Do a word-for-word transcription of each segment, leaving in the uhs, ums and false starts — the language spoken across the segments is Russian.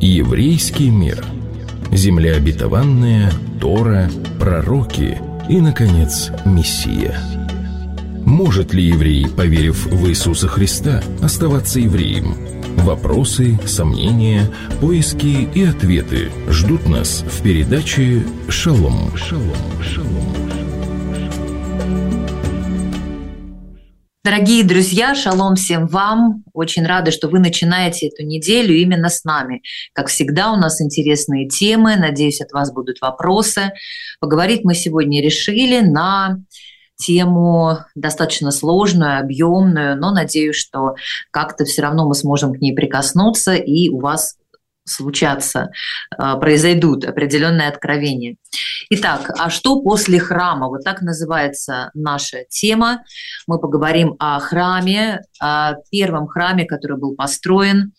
Еврейский мир. Земля обетованная, Тора, пророки и, наконец, Мессия. Может ли еврей, поверив в Иисуса Христа, оставаться евреем? Вопросы, сомнения, поиски и ответы ждут нас в передаче «Шалом». Шалом, шалом. Дорогие друзья, шалом всем вам. Очень рада, что вы начинаете эту неделю именно с нами. Как всегда, у нас интересные темы. Надеюсь, от вас будут вопросы. Поговорить мы сегодня решили на тему достаточно сложную, объемную, но надеюсь, что как-то все равно мы сможем к ней прикоснуться, и у вас случатся, произойдут определенные откровения. Итак, а что после храма? Вот так называется наша тема. Мы поговорим о храме, о первом храме, который был построен,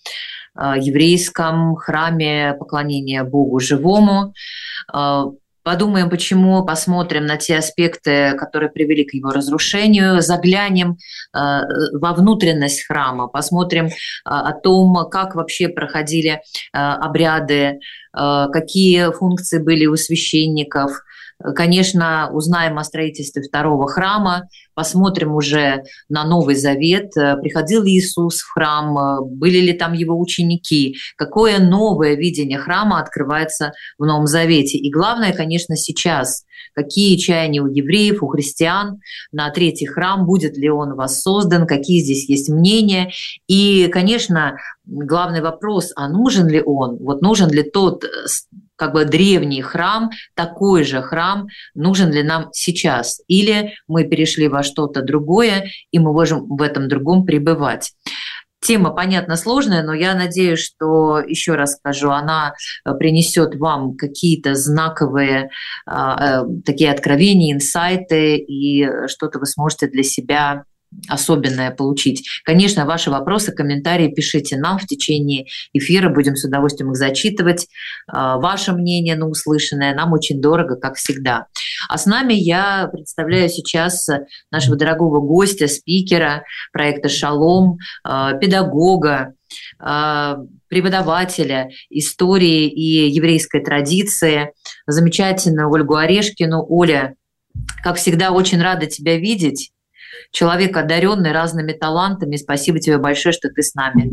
еврейском храме поклонения Богу живому. Подумаем, почему, посмотрим на те аспекты, которые привели к его разрушению, заглянем э, во внутренность храма, посмотрим э, о том, как вообще проходили э, обряды, э, какие функции были у священников. Конечно, узнаем о строительстве второго храма, посмотрим уже на Новый Завет, приходил ли Иисус в храм, были ли там его ученики, какое новое видение храма открывается в Новом Завете. И главное, конечно, сейчас, какие чаяния у евреев, у христиан на третий храм, будет ли он воссоздан, какие здесь есть мнения. И, конечно, главный вопрос, а нужен ли он, вот нужен ли тот как бы древний храм, такой же храм, нужен ли нам сейчас? Или мы перешли во что-то другое, и мы можем в этом другом пребывать? Тема, понятно, сложная, но я надеюсь, что, еще раз скажу, она принесет вам какие-то знаковые э, такие откровения, инсайты, и что-то вы сможете для себя особенное получить. Конечно, ваши вопросы, комментарии пишите нам в течение эфира, будем с удовольствием их зачитывать. Ваше мнение на услышанное нам очень дорого, как всегда. А с нами я представляю сейчас нашего дорогого гостя, спикера проекта «Шалом», педагога, преподавателя истории и еврейской традиции, замечательную Ольгу Орешкину. Оля, как всегда, очень рада тебя видеть. Человек, одаренный разными талантами. Спасибо тебе большое, что ты с нами.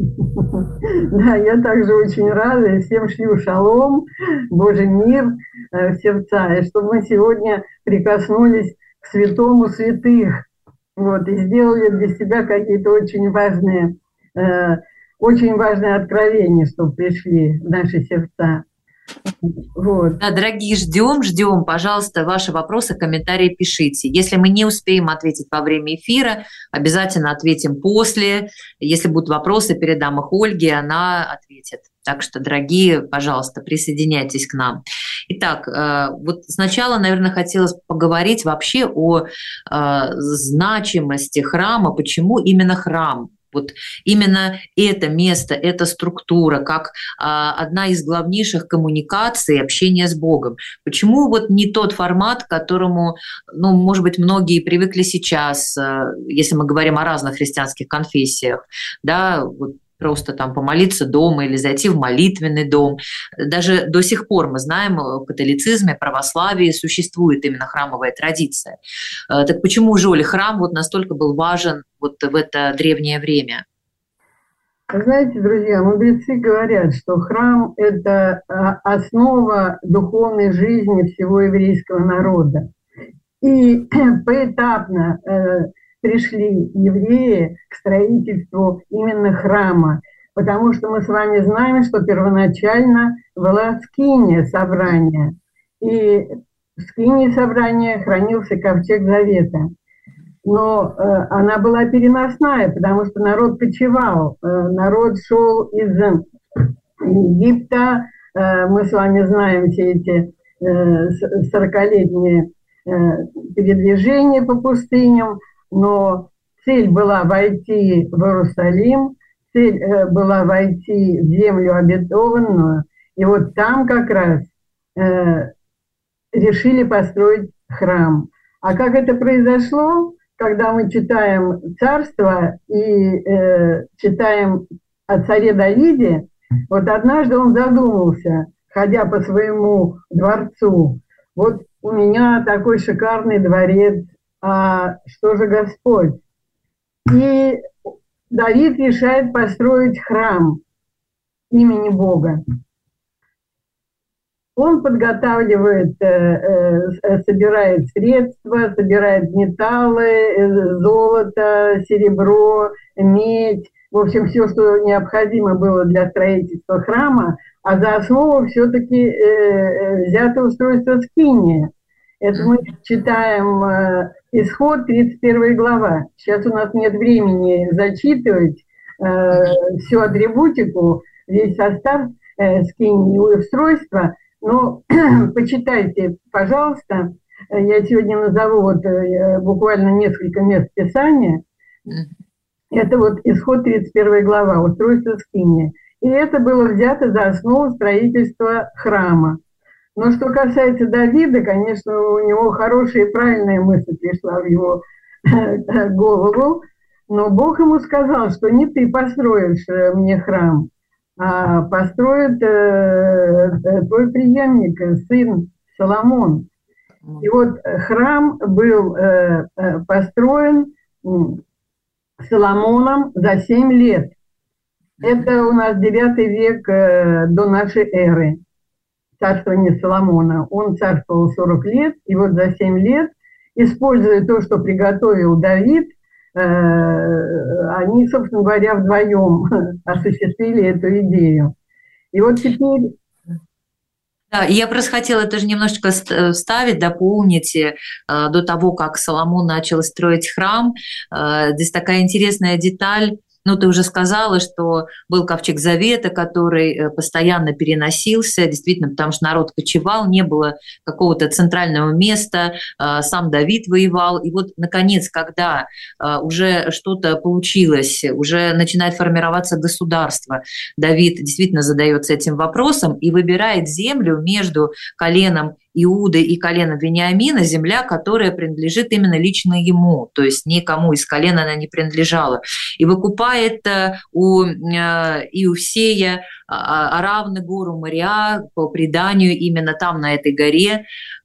Да, я также очень рада. Всем шлю шалом, Божий мир в сердца. И чтобы мы сегодня прикоснулись к святому святых. Вот, и сделали для себя какие-то очень важные, э, очень важные откровения, чтобы пришли в наши сердца. Вот. Да, дорогие, ждем, ждем, пожалуйста, ваши вопросы, комментарии пишите. Если мы не успеем ответить во время эфира, обязательно ответим после. Если будут вопросы, передам их Ольге, она ответит. Так что, дорогие, пожалуйста, присоединяйтесь к нам. Итак, вот сначала, наверное, хотелось поговорить вообще о значимости храма, почему именно храм. Вот именно это место, эта структура, как а, одна из главнейших коммуникаций, общения с Богом. Почему вот не тот формат, к которому, ну, может быть, многие привыкли сейчас, а, если мы говорим о разных христианских конфессиях, да, вот, просто там помолиться дома или зайти в молитвенный дом. Даже до сих пор мы знаем, в католицизме, православии существует именно храмовая традиция. Так почему же, Оля, храм вот настолько был важен вот в это древнее время? Вы знаете, друзья, мудрецы говорят, что храм – это основа духовной жизни всего еврейского народа. И поэтапно пришли евреи к строительству именно храма, потому что мы с вами знаем, что первоначально была скиния собрания, и в скинии собрания хранился ковчег завета. Но э, она была переносная, потому что народ кочевал, э, народ шел из Египта, э, мы с вами знаем все эти сорокалетние э, передвижения по пустыням, но цель была войти в Иерусалим, цель э, была войти в землю обетованную, и вот там как раз э, решили построить храм. А как это произошло, когда мы читаем Царство и э, читаем о царе Давиде, Вот однажды он задумался, ходя по своему дворцу, вот у меня такой шикарный дворец, а что же Господь? И Давид решает построить храм имени Бога. Он подготавливает, собирает средства, собирает металлы, золото, серебро, медь, в общем, все, что необходимо было для строительства храма, а за основу все-таки взято устройство скинии. Это мы читаем Исход, тридцать первая глава. Сейчас у нас нет времени зачитывать всю атрибутику, весь состав скинии и устройства. Но почитайте, пожалуйста, я сегодня назову вот буквально несколько мест Писания. Это вот Исход, тридцать первая глава, устройство скинии. И это было взято за основу строительства храма. Но что касается Давида, конечно, у него хорошая и правильная мысль пришла в его голову. Но Бог ему сказал, что не ты построишь мне храм, а построит э, твой преемник, сын Соломон. И вот храм был э, построен Соломоном за семь лет. Это у нас девятый век э, до нашей эры, царствование Соломона. Он царствовал сорок лет, и вот за семь лет, используя то, что приготовил Давид, они, собственно говоря, вдвоем осуществили эту идею. И вот теперь... Да, я просто хотела тоже немножечко вставить, дополнить э, до того, как Соломон начал строить храм. Э, здесь такая интересная деталь. Ну, ты уже сказала, что был ковчег Завета, который постоянно переносился, действительно, потому что народ кочевал, не было какого-то центрального места, сам Давид воевал. И вот, наконец, когда уже что-то получилось, уже начинает формироваться государство, Давид действительно задается этим вопросом и выбирает землю между коленом Иуды и колена Вениамина, земля, которая принадлежит именно лично ему, то есть никому из колена она не принадлежала. И выкупает у Иусея Аравны гору Мориа, по преданию именно там, на этой горе,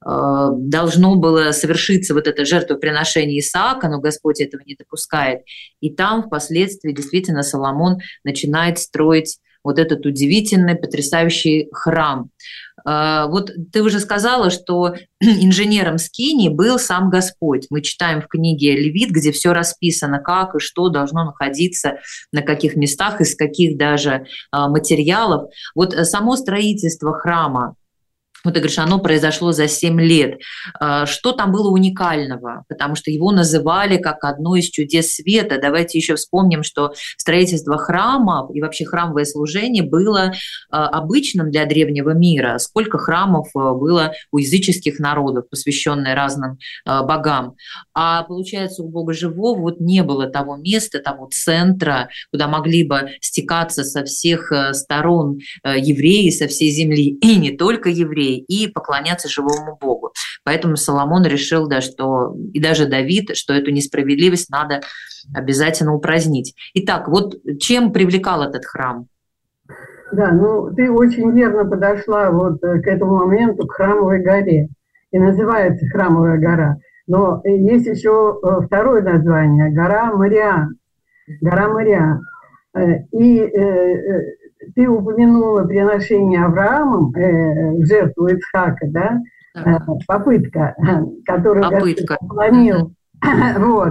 должно было совершиться вот это жертвоприношение Исаака, но Господь этого не допускает. И там впоследствии действительно Соломон начинает строить вот этот удивительный, потрясающий храм. Вот ты уже сказала, что инженером скинии был сам Господь. Мы читаем в книге Левит, где все расписано, как и что должно находиться, на каких местах, из каких даже материалов. Вот само строительство храма, вот ты говоришь, оно произошло за семь лет. Что там было уникального? Потому что его называли как одно из чудес света. Давайте еще вспомним, что строительство храма и вообще храмовое служение было обычным для древнего мира. Сколько храмов было у языческих народов, посвященных разным богам. А получается, у Бога Живого вот не было того места, того центра, куда могли бы стекаться со всех сторон евреи, со всей земли, и не только евреи, и поклоняться живому Богу. Поэтому Соломон решил, да, что, и даже Давид, что эту несправедливость надо обязательно упразднить. Итак, вот чем привлекал этот храм? Да, ну ты очень верно подошла вот к этому моменту, к Храмовой горе. И называется Храмовая гора. Но есть еще второе название – гора Мориа. Гора Мориа. И ты упомянула приношение Авраамом э, в жертву Ицхака, да? Э, попытка, которую Господь поклонил. Вот.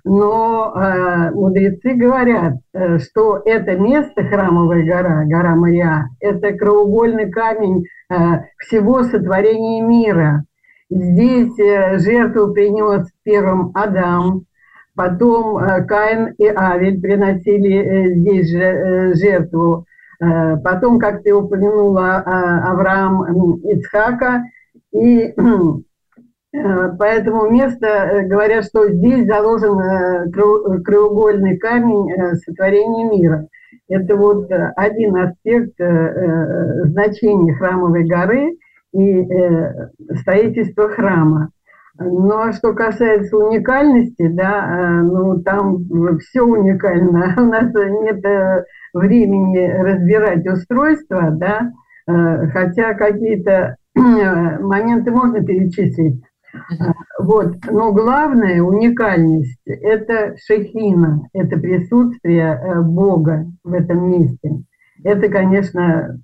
Но э, мудрецы говорят, э, что это место, Храмовая гора, гора Мориа, это краеугольный камень э, всего сотворения мира. Здесь э, жертву принес первым Адам, потом э, Каин и Авель приносили э, здесь же э, жертву. Потом, как ты упомянула, Авраам, Ицхака, и поэтому место, говорят, что здесь заложен краеугольный камень сотворения мира. Это вот один аспект значения Храмовой горы и строительства храма. Ну, а что касается уникальности, да, ну, там все уникально. У нас нет времени разбирать устройство, да, хотя какие-то моменты можно перечислить. Вот. Но главная уникальность – это шехина, это присутствие Бога в этом месте. Это, конечно,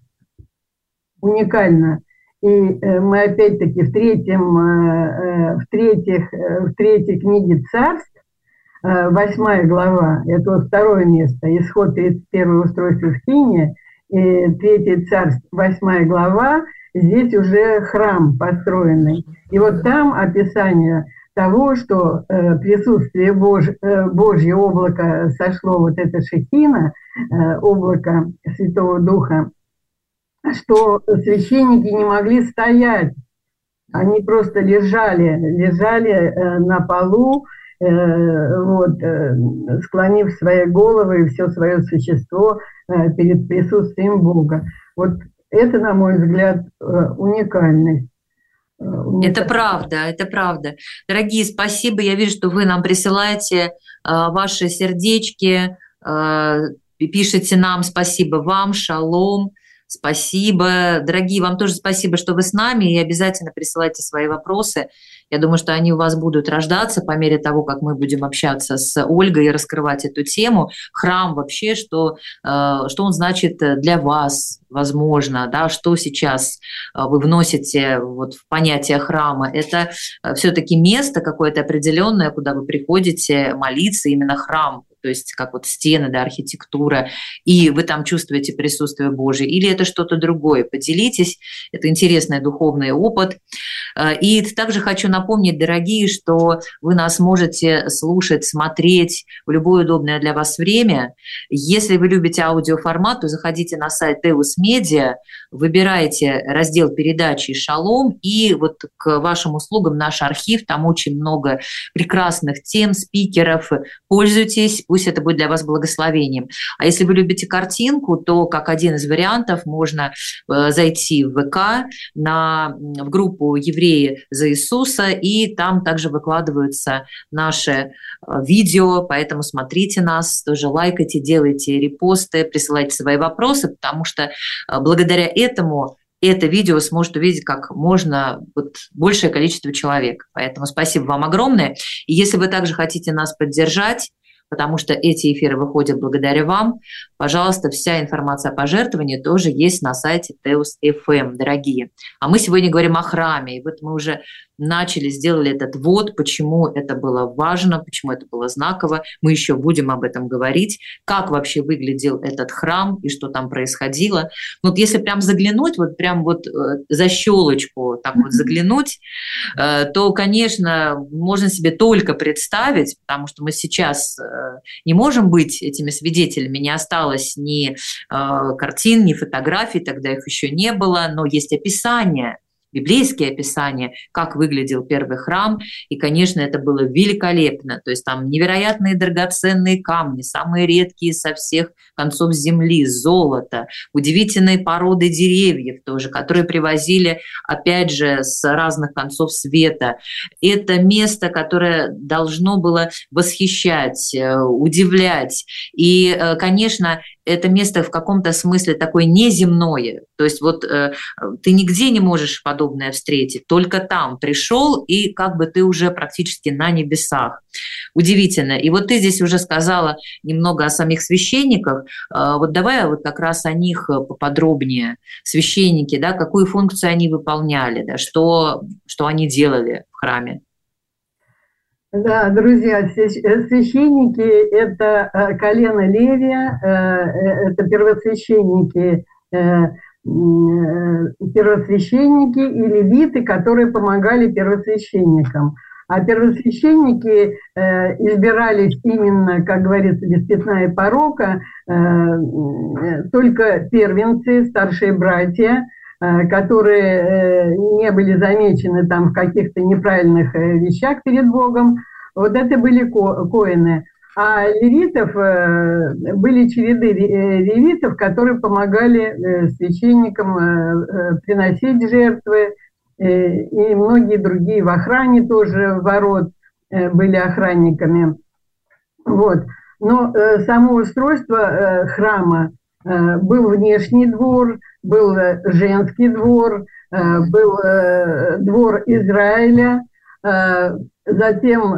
уникально. И мы опять-таки в, третьем, в, третьих, в третьей книге Царств, восьмая глава, это второе место, исход тридцать первое устройство скинии, и третье Царств, восьмая глава, здесь уже храм построенный. И вот там описание того, что присутствие Божье, Божье облако сошло, вот это шехина, облако Святого Духа, что священники не могли стоять, они просто лежали, лежали на полу, вот, склонив свои головы и все свое существо перед присутствием Бога. Вот это, на мой взгляд, уникальность. Это правда, это правда. Дорогие, спасибо. Я вижу, что вы нам присылаете ваши сердечки, пишите нам спасибо вам, шалом. Спасибо. Дорогие, вам тоже спасибо, что вы с нами, и обязательно присылайте свои вопросы. Я думаю, что они у вас будут рождаться по мере того, как мы будем общаться с Ольгой и раскрывать эту тему. Храм вообще, что, что он значит для вас, возможно, да, что сейчас вы вносите вот в понятие храма. Это все-таки место какое-то определенное, куда вы приходите молиться, именно храм. То есть как вот стены, да, архитектура, и вы там чувствуете присутствие Божие, или это что-то другое. Поделитесь, это интересный духовный опыт. И также хочу напомнить, дорогие, что вы нас можете слушать, смотреть в любое удобное для вас время. Если вы любите аудиоформат, то заходите на сайт Теос Медиа, выбирайте раздел передачи «Шалом», и вот к вашим услугам наш архив, там очень много прекрасных тем, спикеров. Пользуйтесь, пусть это будет для вас благословением. А если вы любите картинку, то как один из вариантов можно зайти в ВК на, в группу «Евреи за Иисуса», и там также выкладываются наши видео, поэтому смотрите нас, тоже лайкайте, делайте репосты, присылайте свои вопросы, потому что благодаря этому это видео сможет увидеть как можно вот, большее количество человек. Поэтому спасибо вам огромное. И если вы также хотите нас поддержать, потому что эти эфиры выходят благодаря вам, пожалуйста, вся информация о пожертвовании тоже есть на сайте Теос эф эм, дорогие. А мы сегодня говорим о храме, и вот мы уже начали, сделали этот ввод, почему это было важно, почему это было знаково. Мы еще будем об этом говорить, как вообще выглядел этот храм и что там происходило. Вот если прям заглянуть, вот прям вот за щелочку так вот заглянуть, то, конечно, можно себе только представить, потому что мы сейчас не можем быть этими свидетелями, не осталось ни картин, ни фотографий, тогда их еще не было, но есть описание, библейские описания, как выглядел первый храм, и, конечно, это было великолепно, то есть там невероятные драгоценные камни, самые редкие со всех концов земли, золото, удивительные породы деревьев тоже, которые привозили, опять же, с разных концов света. Это место, которое должно было восхищать, удивлять, и, конечно, это место в каком-то смысле такое неземное. То есть вот э, ты нигде не можешь подобное встретить, только там пришел, и как бы ты уже практически на небесах. Удивительно. И вот ты здесь уже сказала немного о самих священниках. Э, вот давай вот как раз о них поподробнее. Священники, да, какую функцию они выполняли, да, что, что они делали в храме. Да, друзья, священники – это колено Левия, это первосвященники, первосвященники и левиты, которые помогали первосвященникам. А первосвященники избирались именно, как говорится, без пятна и порока, только первенцы, старшие братья, которые не были замечены там в каких-то неправильных вещах перед Богом, вот это были ко- коэны. А левитов, были череды левитов, которые помогали священникам приносить жертвы, и многие другие в охране тоже ворот были охранниками. Вот. Но само устройство храма Был внешний двор, был женский двор, был двор Израиля, затем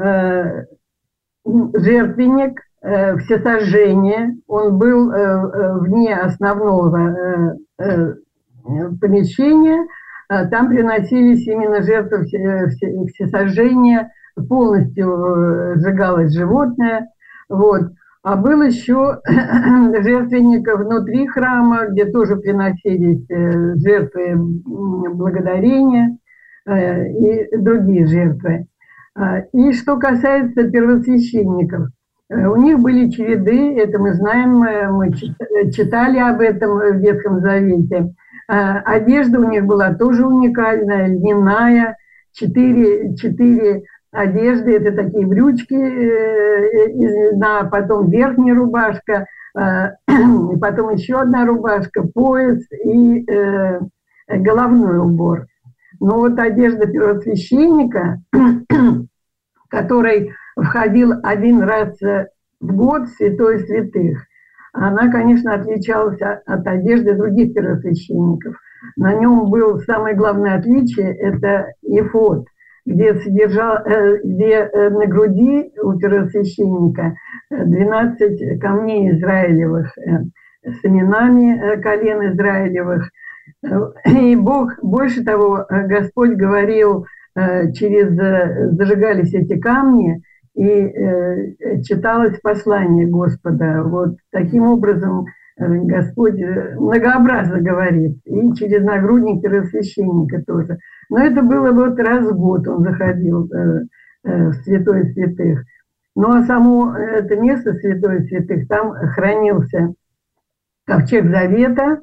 жертвенник, всесожжение, он был вне основного помещения, там приносились именно жертвы всесожжения, полностью сжигалось животное, вот. А был еще жертвенник внутри храма, где тоже приносились жертвы благодарения и другие жертвы. И что касается первосвященников, у них были череды, это мы знаем, мы читали об этом в Ветхом Завете. Одежда у них была тоже уникальная, льняная, четыре, четыре одежды, это такие брючки из льна, потом верхняя рубашка, потом еще одна рубашка, пояс и головной убор. Но вот одежда первосвященника, который входил один раз в год в святое святых, она, конечно, отличалась от одежды других первосвященников. На нем было самое главное отличие – это эфод, где, содержал, где на груди у первосвященника двенадцать камней израилевых с именами колен израилевых. И Бог, больше того, Господь говорил, через зажигались эти камни, и читалось послание Господа. Вот таким образом Господь многообразно говорит, и через нагрудник первосвященника тоже. Но это было вот раз в год он заходил в святое святых. Ну а само это место святое святых, там хранился ковчег завета,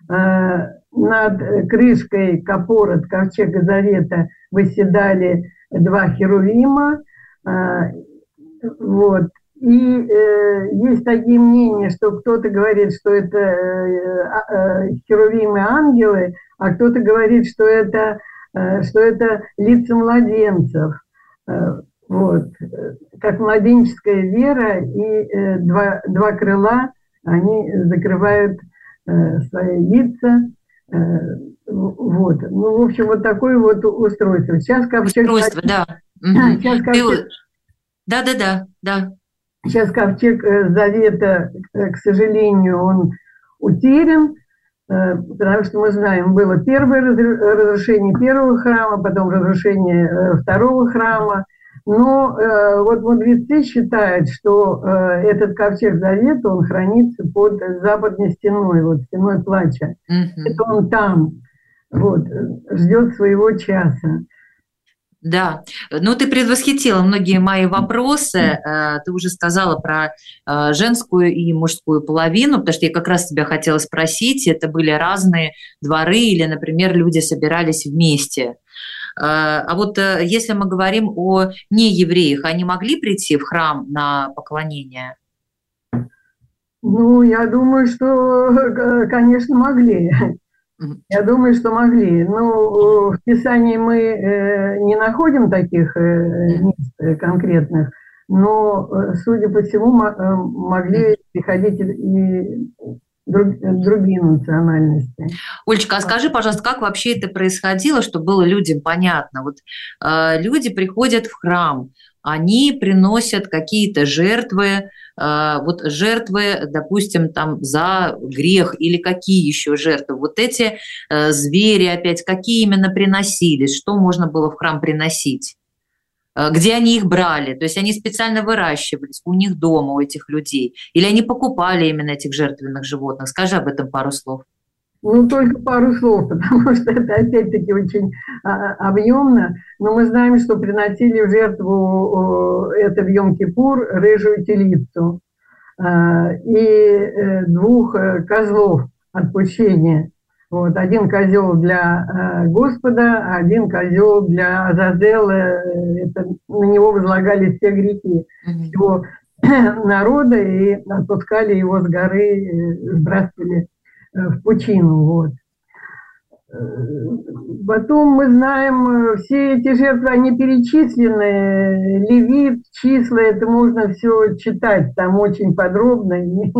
над крышкой капорот ковчега завета восседали два херувима, вот. И э, есть такие мнения, что кто-то говорит, что это э, херувимы ангелы, а кто-то говорит, что это, э, что это лица младенцев. Э, вот. Как младенческая вера, и э, два, два крыла, они закрывают э, свои лица. Э, вот. Ну, в общем, вот такое вот устройство. Сейчас ковчег... Устройство, да. Сейчас ковчег... Да, да, да, да. Сейчас ковчег завета, к сожалению, он утерян, потому что мы знаем, было первое разрушение первого храма, потом разрушение второго храма. Но вот мудрецы считают, что этот ковчег завета, он хранится под западной стеной, вот стеной плача. Mm-hmm. Это он там, вот, ждет своего часа. Да, ну ты предвосхитила многие мои вопросы, ты уже сказала про женскую и мужскую половину, потому что я как раз тебя хотела спросить, это были разные дворы или, например, люди собирались вместе. А вот если мы говорим о неевреях, они могли прийти в храм на поклонение? Ну, я думаю, что, конечно, могли. Я думаю, что могли. Но в Писании мы не находим таких мест конкретных, но, судя по всему, могли приходить и другие национальности. Олечка, а скажи, пожалуйста, как вообще это происходило, чтобы было людям понятно? Вот э, люди приходят в храм, они приносят какие-то жертвы, э, вот жертвы, допустим, там за грех или какие еще жертвы? Вот эти э, звери опять, какие именно приносились? Что можно было в храм приносить? Где они их брали? То есть они специально выращивались у них дома, у этих людей? Или они покупали именно этих жертвенных животных? Скажи об этом пару слов. Ну, только пару слов, потому что это опять-таки очень а, объемно. Но мы знаем, что приносили в жертву, это в Йом-Кипур, рыжую телицу а, и э, двух козлов отпущения. Вот, один козел для э, Господа, а один козел для Азазела. Это, на него возлагали все грехи mm-hmm. всего народа и отпускали его с горы, сбрасывали э, в пучину. Вот. Потом мы знаем, все эти жертвы, они перечислены, Левит, числа, это можно все читать, там очень подробно,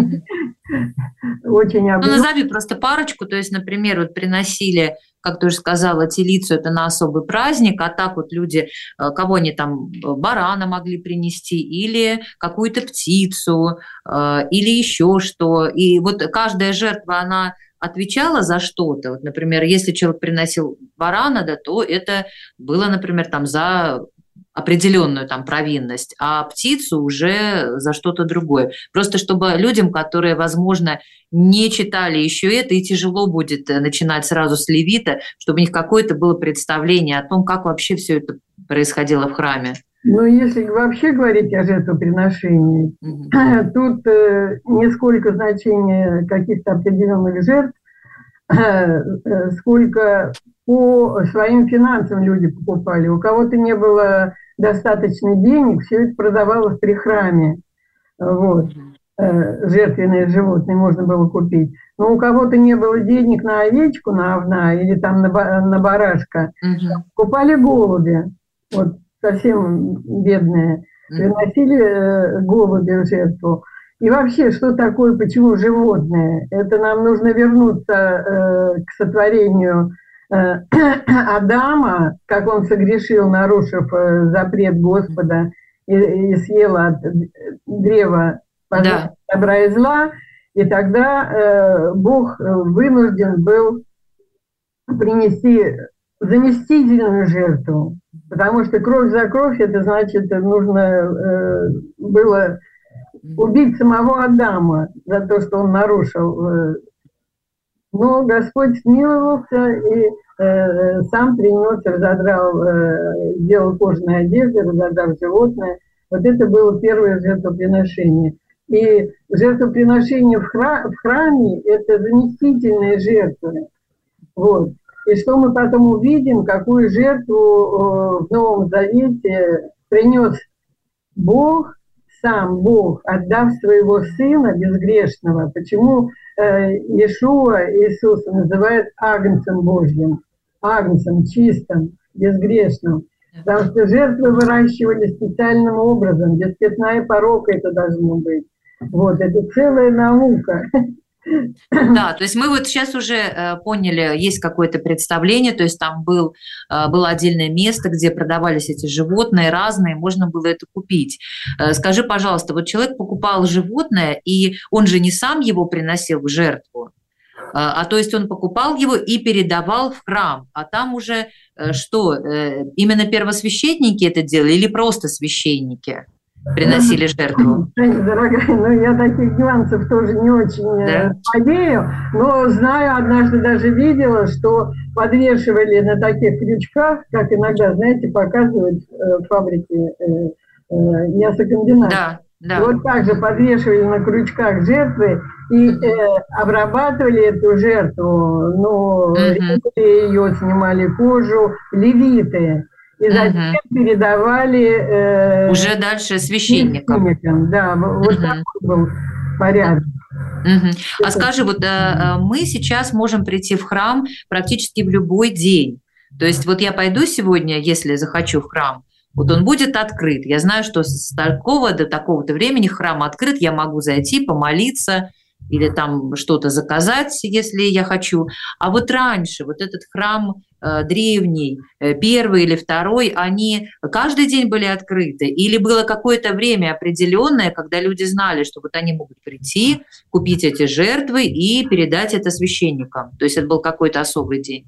очень объемно. Ну, назови просто парочку, то есть, например, вот приносили, как ты уже сказала, телицу, это на особый праздник, а так вот люди, кого они там, барана могли принести, или какую-то птицу, или еще что, и вот каждая жертва, она отвечала за что-то. Вот, например, если человек приносил барана, да, то это было, например, там за определенную там провинность, а птицу уже за что-то другое. Просто чтобы людям, которые, возможно, не читали еще это, и тяжело будет начинать сразу с Левита, чтобы у них какое-то было представление о том, как вообще все это происходило в храме. Ну, если вообще говорить о жертвоприношении, mm-hmm. тут э, не сколько значения каких-то определенных жертв, э, сколько по своим финансам люди покупали. У кого-то не было достаточно денег, все это продавалось при храме. Вот. Э, жертвенные животные можно было купить. Но у кого-то не было денег на овечку, на овна или там на, на барашка, mm-hmm. покупали голуби. Вот. Совсем бедные, приносили э, голуби в жертву. И вообще, что такое, почему животные? Это нам нужно вернуться э, к сотворению э, Адама, как он согрешил, нарушив э, запрет Господа и, и съел от древа познания добра и зла. И тогда э, Бог вынужден был принести заместительную жертву. Потому что кровь за кровь, это значит, нужно э, было убить самого Адама за то, что он нарушил. Но Господь смиловался и э, сам принес, разодрал, э, сделал кожаные одежды, разодрал животное. Вот это было первое жертвоприношение. И жертвоприношение в, храм, в храме – это заместительные жертвы. Вот. И что мы потом увидим, какую жертву э, в Новом Завете принес Бог, сам Бог, отдав своего Сына безгрешного. Почему э, Иешуа, Иисуса, называют Агнцем Божьим, Агнцем чистым, безгрешным. Потому что жертвы выращивали специальным образом, без пятна и порока это должно быть. Вот, это целая наука. Да, то есть мы вот сейчас уже э, поняли, есть какое-то представление, то есть там был, э, было отдельное место, где продавались эти животные разные, можно было это купить. Э, скажи, пожалуйста, вот человек покупал животное, и он же не сам его приносил в жертву, э, а то есть он покупал его и передавал в храм, а там уже э, что, э, именно первосвященники это делали или просто священники приносили жертву? Дорогая, ну я таких нюансов тоже не очень да? владею, но знаю, однажды даже видела, что подвешивали на таких крючках, как иногда, знаете, показывают в фабрике э, э, мясокомбината. Да, да. Вот так же подвешивали на крючках жертвы и э, обрабатывали эту жертву, ну, mm-hmm. ее, снимали кожу, левиты. И затем угу. передавали... Э, уже дальше священникам. священникам. Да, вот угу. такой был порядок. Угу. А скажи, вот э, мы сейчас можем прийти в храм практически в любой день. То есть вот я пойду сегодня, если захочу, в храм, вот он будет открыт. Я знаю, что с такого до такого-то времени храм открыт, я могу зайти, помолиться, или там что-то заказать, если я хочу. А вот раньше, вот этот храм э, древний, э, первый или второй, они каждый день были открыты? Или было какое-то время определенное, когда люди знали, что вот они могут прийти, купить эти жертвы и передать это священникам? То есть это был какой-то особый день?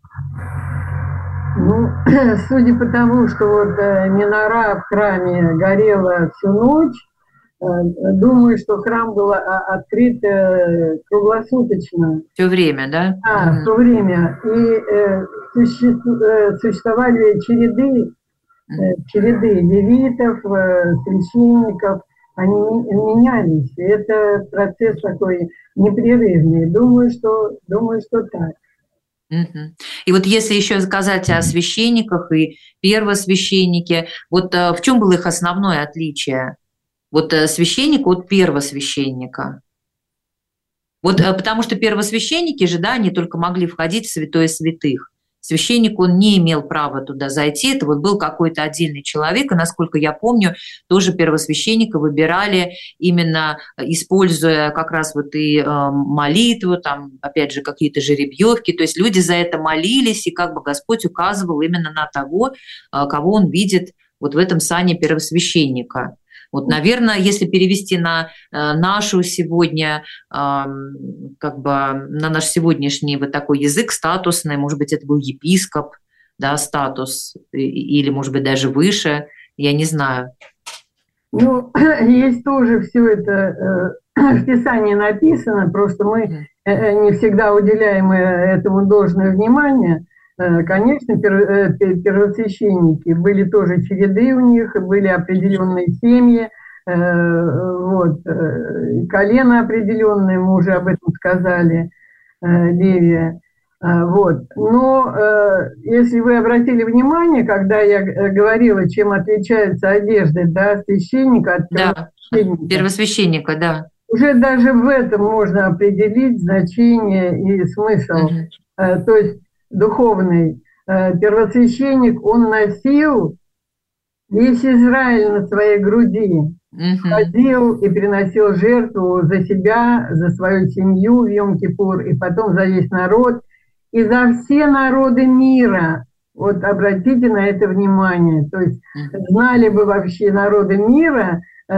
Ну, судя по тому, что вот э, минора в храме горела всю ночь, думаю, что храм был открыт круглосуточно. Все время, да? Да, mm-hmm. все время. И э, существовали череды, э, череды левитов, э, священников, они менялись. И это процесс такой непрерывный. Думаю, что, думаю, что так. Mm-hmm. И вот если еще сказать о священниках и первосвященнике, вот э, в чем было их основное отличие? Вот священник от первосвященника. Вот потому что первосвященники же, да, они только могли входить в святое святых. священник, он не имел права туда зайти, это вот был какой-то отдельный человек, и, насколько я помню, тоже первосвященника выбирали именно используя как раз вот и молитву, там, опять же, какие-то жеребьевки, то есть люди за это молились, и как бы Господь указывал именно на того, кого он видит вот в этом сане первосвященника. Вот, наверное, если перевести на нашу сегодня, как бы на наш сегодняшний вот такой язык статусный, может быть, это был епископ, да, статус, или, может быть, даже выше, я не знаю. Ну, есть тоже все это в Писании написано, просто мы не всегда уделяем этому должное внимание. Конечно, первосвященники, были тоже череды у них, были определенные семьи, вот, колено определенное, мы уже об этом сказали, Левия. Вот. Но если вы обратили внимание, когда я говорила, чем отличается одежда, да, священника от первосвященника, да, первосвященника, да. Уже даже в этом можно определить значение и смысл. Uh-huh. То есть духовный первосвященник, он носил весь Израиль на своей груди, uh-huh. ходил и приносил жертву за себя, за свою семью в Йом-Кипур, и потом за весь народ, и за все народы мира. Вот обратите на это внимание. То есть uh-huh. знали бы вообще народы мира,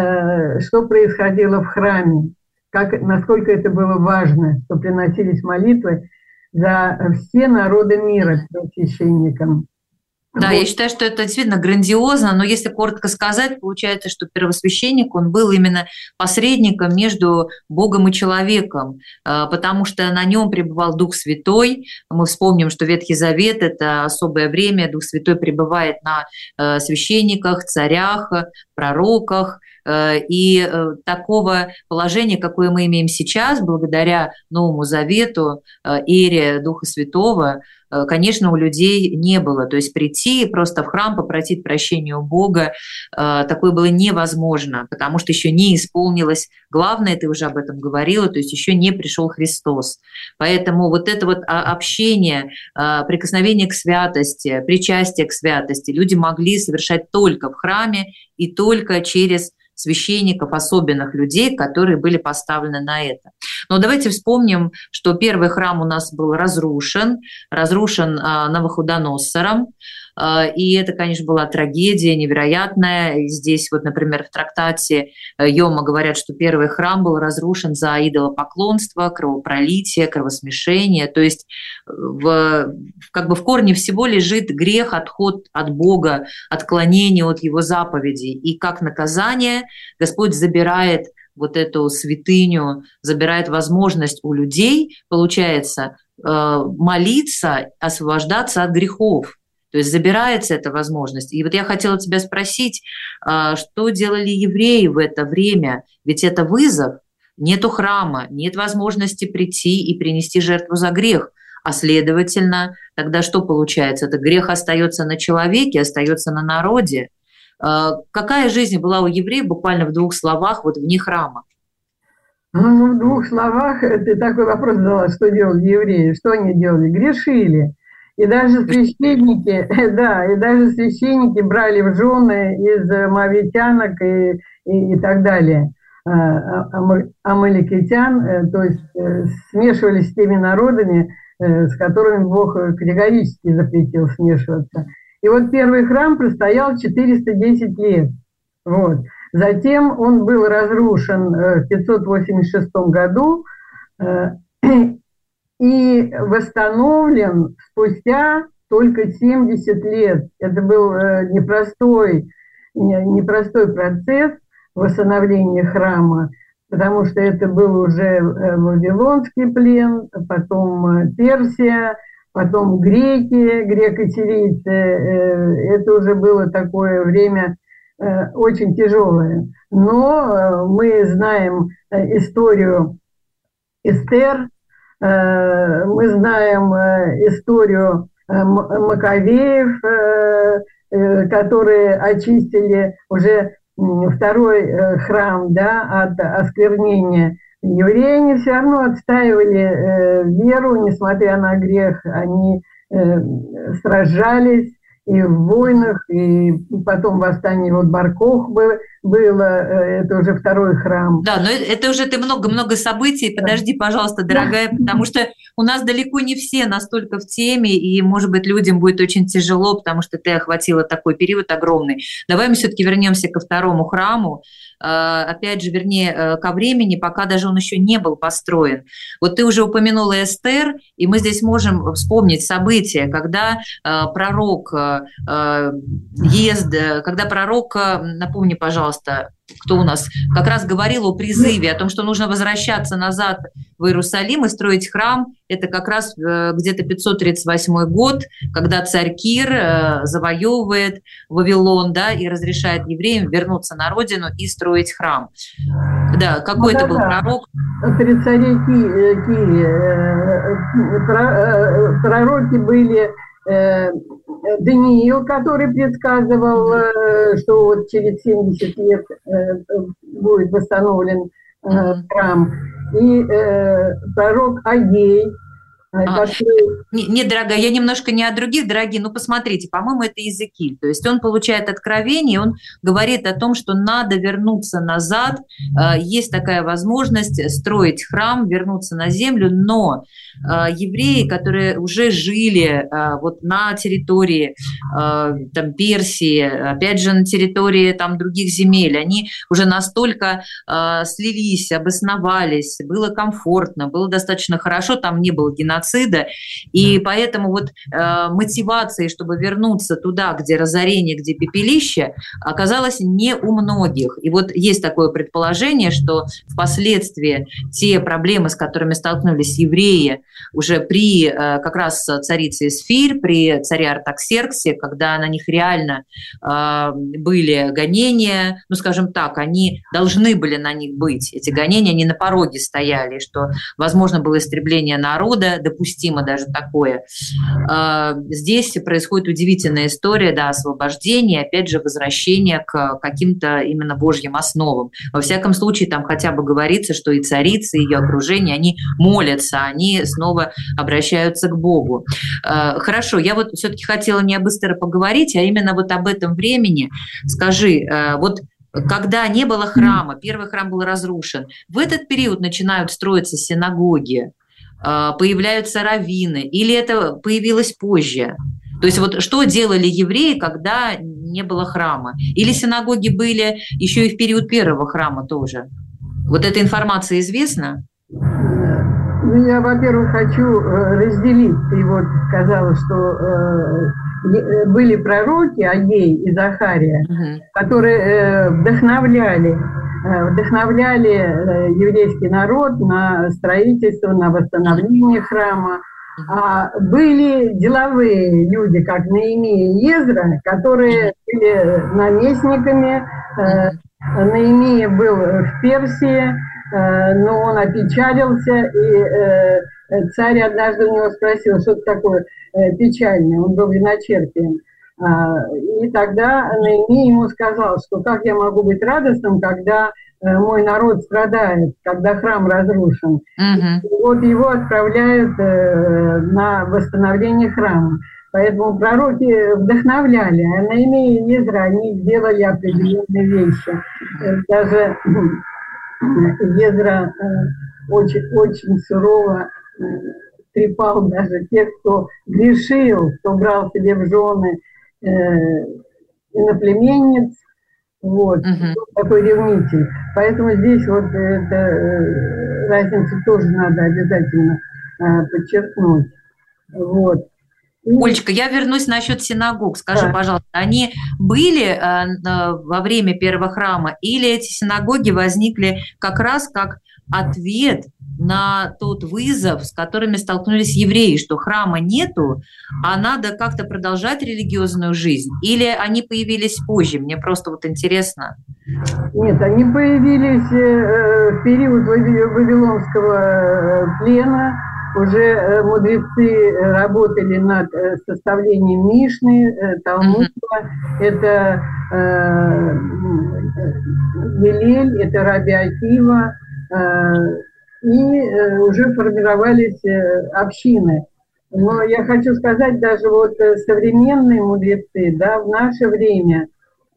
что происходило в храме, как, насколько это было важно, что приносились молитвы за все народы мира священникам. Да, вот. Я считаю, что это действительно грандиозно, но если коротко сказать, получается, что первосвященник, он был именно посредником между Богом и человеком, потому что на нем пребывал Дух Святой. Мы вспомним, что Ветхий Завет – это особое время, Дух Святой пребывает на священниках, царях, пророках, и такого положения, какое мы имеем сейчас, благодаря Новому Завету, эре Духа Святого, конечно, у людей не было. То есть прийти просто в храм, попросить прощения у Бога, такое было невозможно, потому что еще не исполнилось главное, ты уже об этом говорила, то есть еще не пришел Христос. Поэтому вот это вот общение, прикосновение к святости, причастие к святости люди могли совершать только в храме и только через священников, особенных людей, которые были поставлены на это. Но давайте вспомним, что первый храм у нас был разрушен, разрушен Навуходоносором, и это, конечно, была трагедия невероятная. Здесь вот, например, в трактате Йома говорят, что первый храм был разрушен за идолопоклонство, кровопролитие, кровосмешение. То есть в, как бы в корне всего лежит грех, отход от Бога, отклонение от Его заповедей. И как наказание Господь забирает вот эту святыню, забирает возможность у людей, получается, молиться, освобождаться от грехов. То есть забирается эта возможность. И вот я хотела тебя спросить, что делали евреи в это время? Ведь это вызов. Нету храма, нет возможности прийти и принести жертву за грех. А следовательно, тогда что получается? Это грех остается на человеке, остается на народе. Какая жизнь была у евреев буквально в двух словах, вот вне храма? Ну, в двух словах ты такой вопрос задала, что делали евреи, что они делали? Грешили. И даже священники, да, и даже священники брали в жены из моавитянок и, и, и так далее, амаликитян, то есть смешивались с теми народами, с которыми Бог категорически запретил смешиваться. И вот первый храм простоял четыреста десять лет. Вот. Затем он был разрушен в пятьсот восемьдесят шестом году и восстановлен спустя только семьдесят лет. Это был непростой, непростой процесс восстановления храма, потому что это был уже Вавилонский плен, потом Персия, потом греки, греко-сирийцы. Это уже было такое время очень тяжелое. Но мы знаем историю Эстер, мы знаем историю Маковеев, которые очистили уже второй храм, да, от осквернения. Евреи не все равно отстаивали веру, несмотря на грех. Они сражались и в войнах, и потом восстание вот Бар-Кохба было, было, это уже второй храм. Да, но это уже ты много-много событий. Подожди, пожалуйста, дорогая, потому что у нас далеко не все настолько в теме, и, может быть, людям будет очень тяжело, потому что ты охватила такой период огромный. Давай мы все-таки вернемся ко второму храму. Опять же, вернее, ко времени, пока даже он еще не был построен. Вот ты уже упомянула Эстер, и мы здесь можем вспомнить события, когда пророк Ездра, когда пророк, напомни, пожалуйста, кто у нас как раз говорил о призыве, о том, что нужно возвращаться назад в Иерусалим и строить храм. Это как раз где-то пятьсот тридцать восьмой год, когда царь Кир завоевывает Вавилон, да, и разрешает евреям вернуться на родину и строить храм. Да, какой ну, это да, был да. пророк? При царе Кире пророки были Даниил, который предсказывал, что вот через семьдесят лет будет восстановлен храм, и пророк Агей. А, не, не, дорогая, я немножко не о других, дорогие, но посмотрите, по-моему, это Иезекииль. То есть он получает откровение, он говорит о том, что надо вернуться назад, есть такая возможность строить храм, вернуться на землю, но евреи, которые уже жили вот на территории там, Персии, опять же, на территории там, других земель, они уже настолько слились, обосновались, было комфортно, было достаточно хорошо, там не было геноцида, и поэтому вот э, мотивацией, чтобы вернуться туда, где разорение, где пепелище, оказалось не у многих. И вот есть такое предположение, что впоследствии те проблемы, с которыми столкнулись евреи уже при э, как раз царице Эсфирь, при царе Артаксерксе, когда на них реально э, были гонения, ну, скажем так, они должны были на них быть. Эти гонения, они на пороге стояли, что возможно было истребление народа, допустимо даже такое. Здесь происходит удивительная история, да, освобождения, опять же, возвращения к каким-то именно Божьим основам. Во всяком случае, там хотя бы говорится, что и царица, и ее окружение, они молятся, они снова обращаются к Богу. Хорошо, я вот все-таки хотела не об Эстер поговорить, а именно вот об этом времени. Скажи, вот когда не было храма, первый храм был разрушен, в этот период начинают строиться синагоги, появляются раввины, или это появилось позже? То есть вот что делали евреи, когда не было храма? Или синагоги были еще и в период первого храма тоже? Вот эта информация известна? Ну, я, во-первых, хочу разделить. Ты вот сказала, что были пророки Агей и Захария, угу. которые вдохновляли вдохновляли еврейский народ на строительство, на восстановление храма. А были деловые люди, как Неемия и Ездра, которые были наместниками. Неемия был в Персии, но он опечалился, и царь однажды у него спросил, что это такое печальное, он был виночерпием. И тогда Неемия ему сказал, что как я могу быть радостным, когда мой народ страдает, когда храм разрушен. Uh-huh. И вот его отправляют на восстановление храма. Поэтому пророки вдохновляли, а Неемия и Ездра, они делали определенные вещи. Даже Ездра очень, очень сурово трепал даже тех, кто грешил, кто брал себе в жены иноплеменниц, вот, uh-huh. такой ревнитель. Поэтому здесь вот эту разницу тоже надо обязательно а, подчеркнуть. Вот. И... Олечка, я вернусь насчет синагог. Скажи, да. пожалуйста, они были а, а, во время первого храма, или эти синагоги возникли как раз как ответ на тот вызов, с которыми столкнулись евреи, что храма нету, а надо как-то продолжать религиозную жизнь? Или они появились позже? Мне просто вот интересно. Нет, они появились в период Вавилонского плена. Уже мудрецы работали над составлением Мишны, Талмуда. Mm-hmm. Это э, Гилель, это Раби Акива. Э, и уже формировались общины. Но я хочу сказать, даже вот современные мудрецы, да, в наше время, э,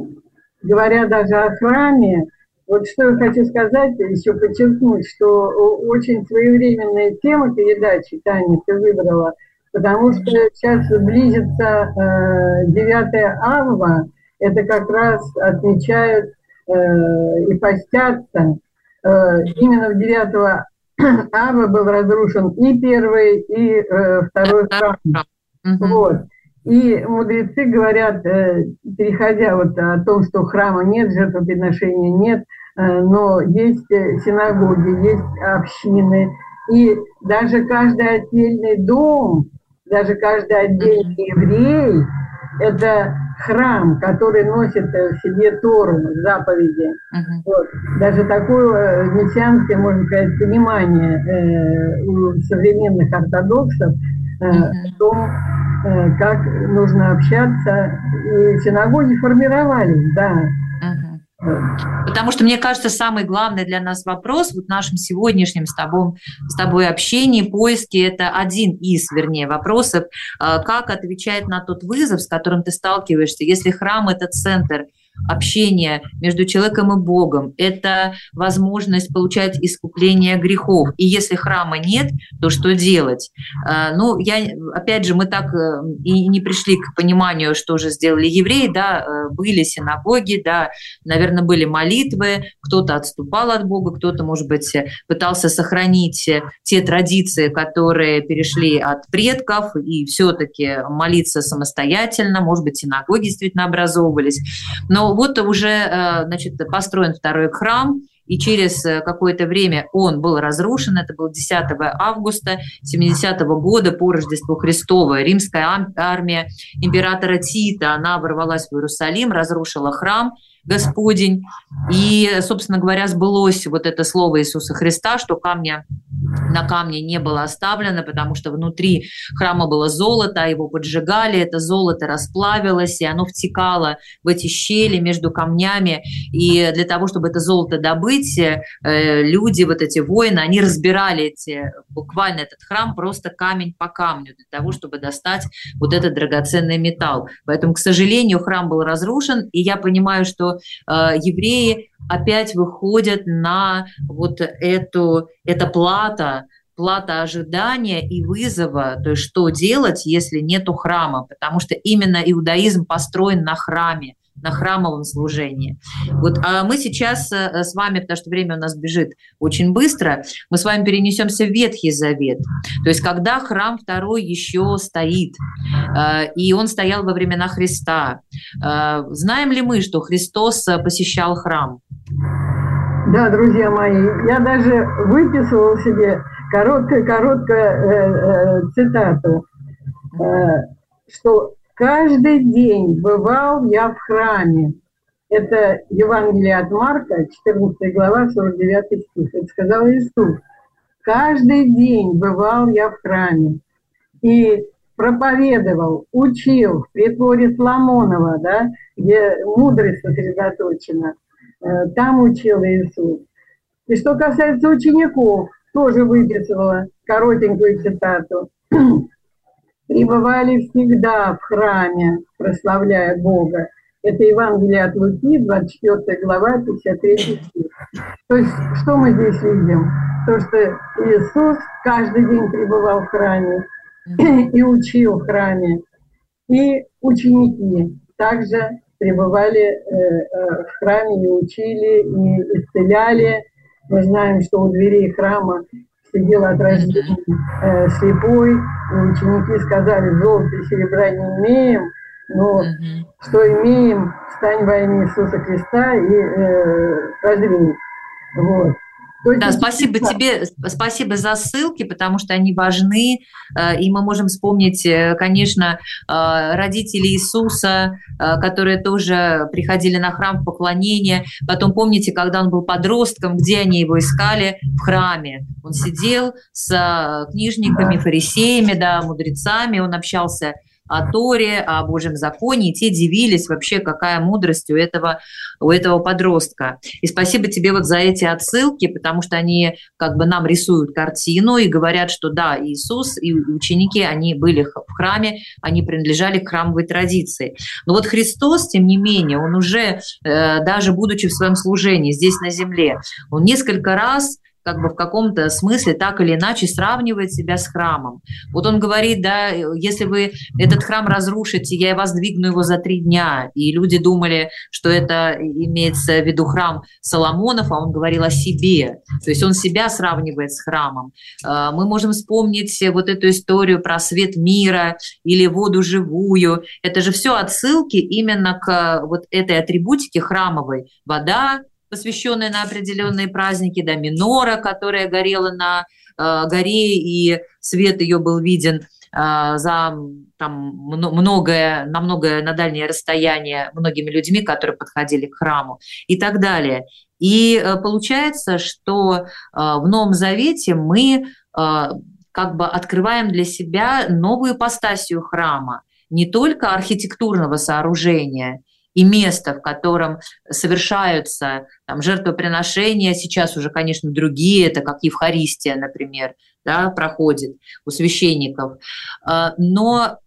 говоря даже о храме, вот что я хочу сказать, еще подчеркнуть, что очень своевременная тема передачи, Таня, ты выбрала, потому что сейчас близится э, девятое Авва, это как раз отмечают э, и постятся. Э, именно в девятого Ава был разрушен и первый, и э, второй храм. Вот. И мудрецы говорят, э, переходя вот о том, что храма нет, жертвоприношения нет, э, но есть синагоги, есть общины, и даже каждый отдельный дом, даже каждый отдельный еврей – это храм, который носит в себе Тору, заповеди. Uh-huh. Вот. Даже такое мессианское, можно сказать, понимание э, у современных ортодоксов э, uh-huh. о том, э, как нужно общаться. И синагоги формировались, да. Uh-huh. Потому что, мне кажется, самый главный для нас вопрос вот в нашем сегодняшнем с тобой, с тобой общении, поиске, это один из, вернее, вопросов, как отвечать на тот вызов, с которым ты сталкиваешься, если храм – это центр общения между человеком и Богом, это возможность получать искупление грехов. И если храма нет, то что делать? Ну, я, опять же, мы так и не пришли к пониманию, что же сделали евреи, да, были синагоги, да, наверное, были молитвы, кто-то отступал от Бога, кто-то, может быть, пытался сохранить те традиции, которые перешли от предков, и все-таки молиться самостоятельно, может быть, синагоги действительно образовывались. Но вот уже, значит, построен второй храм, и через какое-то время он был разрушен. Это было десятого августа семидесятого года по Рождеству Христову. Римская армия императора Тита, она ворвалась в Иерусалим, разрушила храм Господень. И, собственно говоря, сбылось вот это слово Иисуса Христа, что камня на камне не было оставлено, потому что внутри храма было золото, а его поджигали, это золото расплавилось, и оно втекало в эти щели между камнями. И для того, чтобы это золото добыть, люди, вот эти воины, они разбирали эти, буквально этот храм просто камень по камню для того, чтобы достать вот этот драгоценный металл. Поэтому, к сожалению, храм был разрушен, и я понимаю, что евреи опять выходят на вот эту, это плата, плата ожидания и вызова, то есть что делать, если нету храма, потому что именно иудаизм построен на храме, на храмовом служении. Вот, а мы сейчас с вами, потому что время у нас бежит очень быстро, мы с вами перенесемся в Ветхий Завет, то есть когда храм второй еще стоит, и он стоял во времена Христа. Знаем ли мы, что Христос посещал храм? Да, друзья мои, я даже выписывала себе короткую-короткую э, э, цитату, э, что каждый день бывал я в храме. Это Евангелие от Марка, четырнадцатая глава, сорок девятый стих. Это сказал Иисус. Каждый день бывал я в храме и проповедовал, учил в притворе Соломонова, да, где мудрость сосредоточена. Там учил Иисус. И что касается учеников, тоже выписывала коротенькую цитату. Пребывали всегда в храме, прославляя Бога. Это Евангелие от Луки, двадцать четвёртая глава, пятьдесят третий стих. То есть, что мы здесь видим? То, что Иисус каждый день пребывал в храме и учил в храме. И ученики также пребывали в храме и учили, и исцеляли. Мы знаем, что у дверей храма сидел от рождения э, слепой, и ученики сказали: золота и серебра не имеем, но mm-hmm. что имеем, встань во имя Иисуса Христа и э, прозри. Вот. Да, спасибо тебе, спасибо за ссылки, потому что они важны, и мы можем вспомнить, конечно, родителей Иисуса, которые тоже приходили на храм в поклонение. Потом помните, когда он был подростком, где они его искали? В храме. Он сидел с книжниками, фарисеями, да, мудрецами, он общался о Торе, о Божьем законе, и те дивились вообще, какая мудрость у этого, у этого подростка. И спасибо тебе вот за эти отсылки, потому что они как бы нам рисуют картину и говорят, что да, Иисус и ученики, они были в храме, они принадлежали к храмовой традиции. Но вот Христос, тем не менее, он уже, даже будучи в своем служении здесь на земле, он несколько раз как бы в каком-то смысле так или иначе сравнивает себя с храмом. Вот он говорит, да, если вы этот храм разрушите, я воздвигну его за три дня. И люди думали, что это имеется в виду храм Соломонов, а он говорил о себе. То есть он себя сравнивает с храмом. Мы можем вспомнить вот эту историю про свет мира или воду живую. Это же все отсылки именно к вот этой атрибутике храмовой. Вода, посвященная на определенные праздники, да, минора, которая горела на э, горе, и свет ее был виден э, за там, многое, на многое, на дальнее расстояние многими людьми, которые подходили к храму и так далее. И э, получается, что э, в Новом Завете мы э, как бы открываем для себя новую ипостасию храма, не только архитектурного сооружения, и место, в котором совершаются там, жертвоприношения, сейчас уже, конечно, другие, это как Евхаристия, например, да, проходит у священников. Но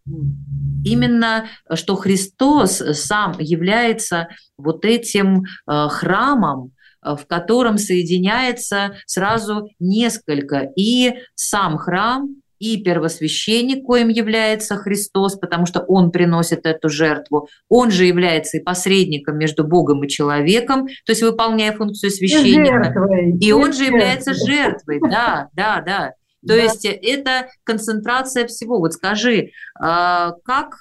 именно что Христос сам является вот этим храмом, в котором соединяется сразу несколько, и сам храм, и первосвященник, коим является Христос, потому что Он приносит эту жертву. Он же является и посредником между Богом и человеком, то есть выполняя функцию священника. И, и Он же является жертвой, да, да, да. То да. есть это концентрация всего. Вот скажи, как,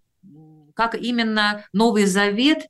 как именно Новый Завет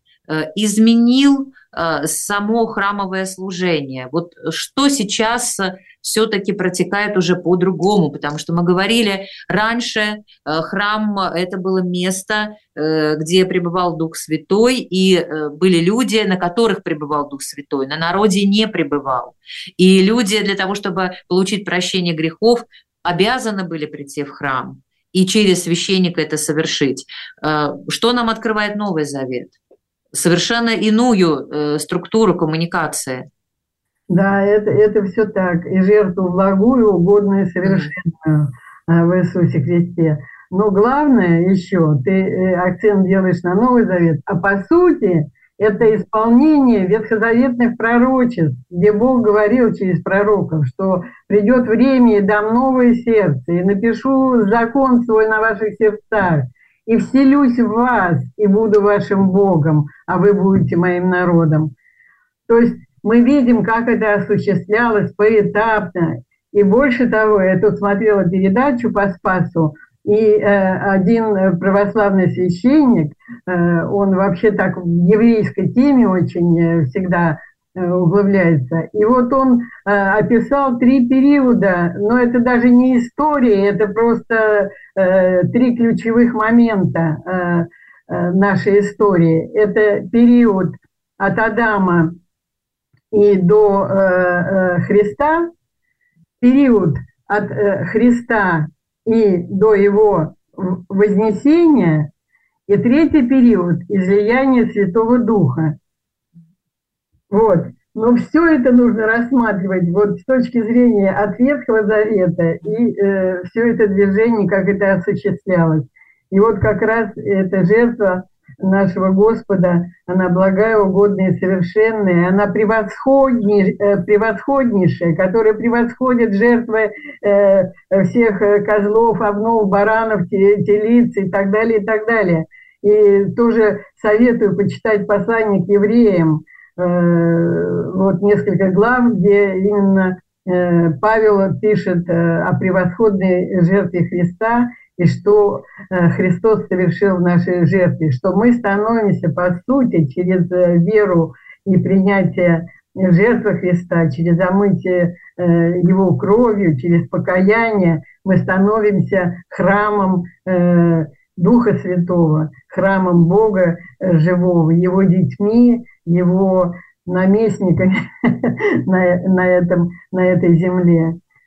изменил само храмовое служение? Вот что сейчас все-таки протекает уже по-другому, потому что мы говорили, раньше храм – это было место, где пребывал Дух Святой, и были люди, на которых пребывал Дух Святой, на народе не пребывал. И люди для того, чтобы получить прощение грехов, обязаны были прийти в храм и через священника это совершить. Что нам открывает Новый Завет? Совершенно иную структуру коммуникации. Да, это, это все так. И жертву благую, угодную, совершенную в Иисусе Христе. Но главное еще, ты акцент делаешь на Новый Завет, а по сути это исполнение ветхозаветных пророчеств, где Бог говорил через пророков, что придет время и дам новое сердце, и напишу закон свой на ваших сердцах, и вселюсь в вас, и буду вашим Богом, а вы будете моим народом. То есть мы видим, как это осуществлялось поэтапно. И больше того, я тут смотрела передачу по Спасу, и э, один православный священник, э, он вообще так в еврейской теме очень э, всегда э, углубляется. И вот он э, описал три периода, но это даже не история, это просто э, три ключевых момента э, э, нашей истории. Это период от Адама и до э, э, Христа, период от э, Христа и до его вознесения, и третий период – излияния Святого Духа. Вот. Но все это нужно рассматривать вот с точки зрения от Ветхого Завета и э, все это движение, как это осуществлялось. И вот как раз эта жертва нашего Господа, она благая, угодная и совершенная, она превосходней, превосходнейшая, которая превосходит жертвы э, всех козлов, овнов, баранов, телиц и так далее, и так далее. И тоже советую почитать послание к евреям, э, вот несколько глав, где именно э, Павел пишет э, о превосходной жертве Христа, и что Христос совершил в нашей жертве, что мы становимся, по сути, через веру и принятие жертвы Христа, через омытие Его кровью, через покаяние, мы становимся храмом Духа Святого, храмом Бога живого, Его детьми, Его наместниками на, на, этом, на этой земле.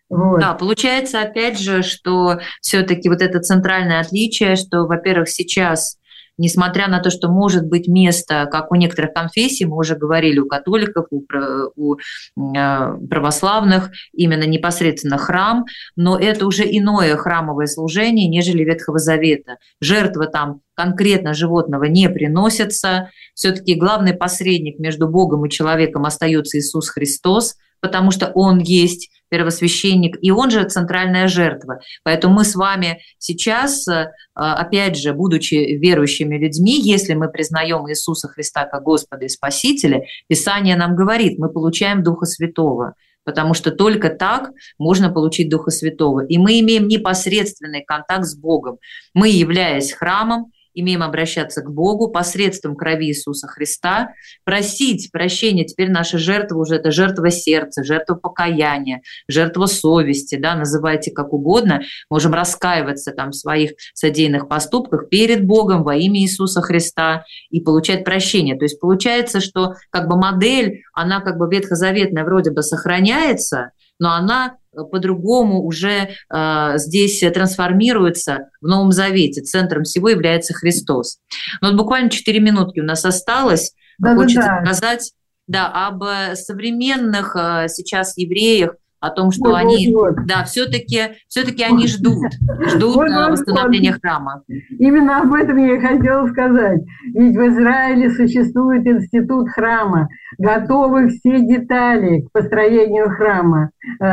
Вот. Да, получается, опять же, что все-таки вот это центральное отличие, что, во-первых, сейчас, несмотря на то, что может быть место, как у некоторых конфессий, мы уже говорили, у католиков, у, у православных, именно непосредственно храм, но это уже иное храмовое служение, нежели Ветхого Завета. Жертва там конкретно животного не приносится. Все-таки главный посредник между Богом и человеком остается Иисус Христос, потому что Он есть первосвященник, и Он же центральная жертва. Поэтому мы с вами сейчас, опять же, будучи верующими людьми, если мы признаем Иисуса Христа как Господа и Спасителя, Писание нам говорит, мы получаем Духа Святого, потому что только так можно получить Духа Святого. И мы имеем непосредственный контакт с Богом. Мы, являясь храмом, имеем обращаться к Богу посредством крови Иисуса Христа, просить прощения. Теперь наша жертва уже это жертва сердца, жертва покаяния, жертва совести, да, называйте как угодно. Можем раскаиваться там в своих содеянных поступках перед Богом во имя Иисуса Христа и получать прощение. То есть получается, что как бы модель, она как бы ветхозаветная вроде бы сохраняется, но она по-другому уже э, здесь трансформируется в Новом Завете. Центром всего является Христос. Но вот буквально четыре минутки у нас осталось. Да, Хочется да, да. сказать да, об современных э, сейчас евреях, о том, что вот, они, вот, вот. да, все-таки, все-таки они ждут, ждут вот, восстановления вот. храма. Именно об этом я и хотела сказать. Ведь в Израиле существует институт храма, готовы все детали к построению храма.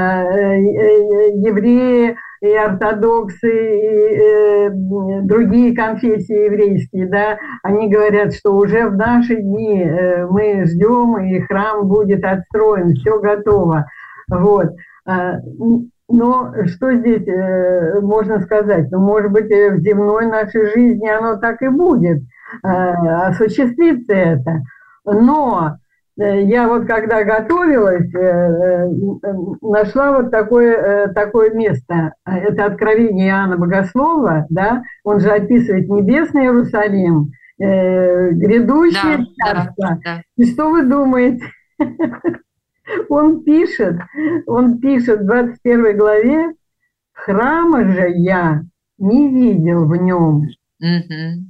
Евреи и ортодоксы, и другие конфессии еврейские, да, они говорят, что уже в наши дни мы ждем, и храм будет отстроен, все готово. Вот. Но что здесь можно сказать? Ну, может быть, в земной нашей жизни оно так и будет, осуществится это. Но я вот когда готовилась, нашла вот такое, такое место. Это Откровение Иоанна Богослова, да? Он же описывает небесный Иерусалим, грядущее да, царство. Да, да. И что вы думаете? Он пишет, он пишет в двадцать первой главе, храма же я не видел в нем. Mm-hmm.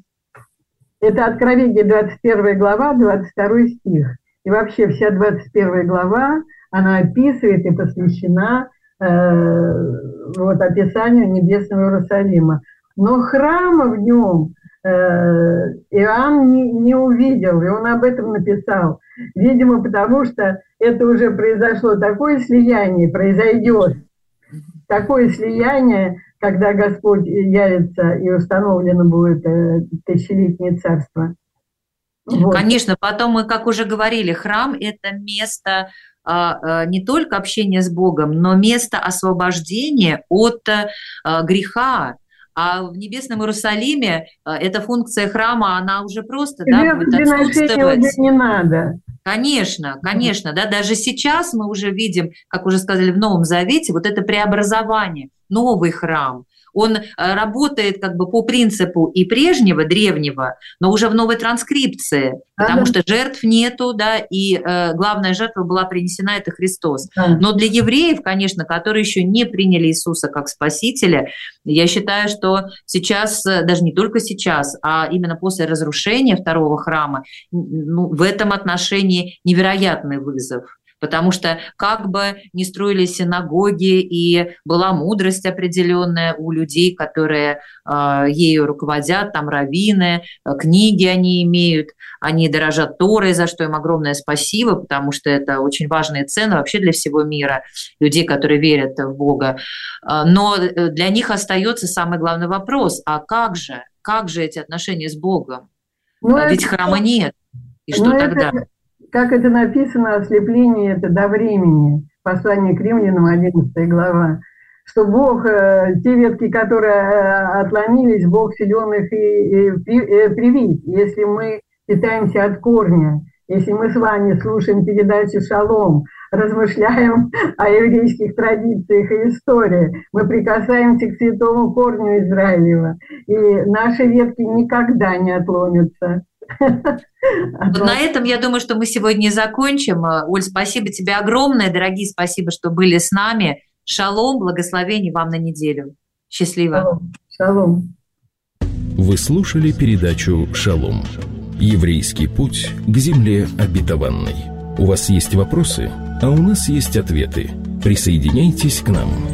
Это Откровение двадцать первая глава, двадцать второй стих. И вообще вся двадцать первая глава, она описывает и посвящена э, вот, описанию небесного Иерусалима. Но храма в нем э, Иоанн не, не увидел, и он об этом написал. Видимо, потому что это уже произошло такое слияние, произойдет такое слияние, когда Господь явится и установлено будет тысячелетнее царство. Вот. Конечно, потом мы, как уже говорили, храм – это место а, а, не только общения с Богом, но место освобождения от а, греха. А в Небесном Иерусалиме а, эта функция храма, она уже просто да, будет отсутствовать. Не надо. Конечно, конечно, да, даже сейчас мы уже видим, как уже сказали в Новом Завете, вот это преобразование, новый храм. Он работает как бы по принципу и прежнего, древнего, но уже в новой транскрипции, потому что жертв нету, да, и э, главная жертва была принесена, это Христос. Но для евреев, конечно, которые еще не приняли Иисуса как Спасителя, я считаю, что сейчас, даже не только сейчас, а именно после разрушения второго храма, ну, в этом отношении невероятный вызов. Потому что как бы ни строились синагоги, и была мудрость определенная у людей, которые э, ею руководят, там раввины, книги они имеют, они дорожат Торой, за что им огромное спасибо, потому что это очень важные цены вообще для всего мира, людей, которые верят в Бога. Но для них остается самый главный вопрос, а как же, как же эти отношения с Богом? Ну, Ведь это... храма нет, и что ну, тогда? Это... Как это написано, ослепление это до времени, послание к Римлянам, одиннадцатая глава, что Бог, те ветки, которые отломились, Бог силен их и, и привить, если мы питаемся от корня, если мы с вами слушаем передачу «Шалом», размышляем о еврейских традициях и истории, мы прикасаемся к святому корню Израилева, и наши ветки никогда не отломятся. Вот на этом, я думаю, что мы сегодня закончим. Оль, спасибо тебе огромное, дорогие, спасибо, что были с нами. Шалом, благословений вам на неделю. Счастливо. Шалом. Вы слушали передачу «Шалом». Еврейский путь к земле обетованной. У вас есть вопросы, а у нас есть ответы. Присоединяйтесь к нам.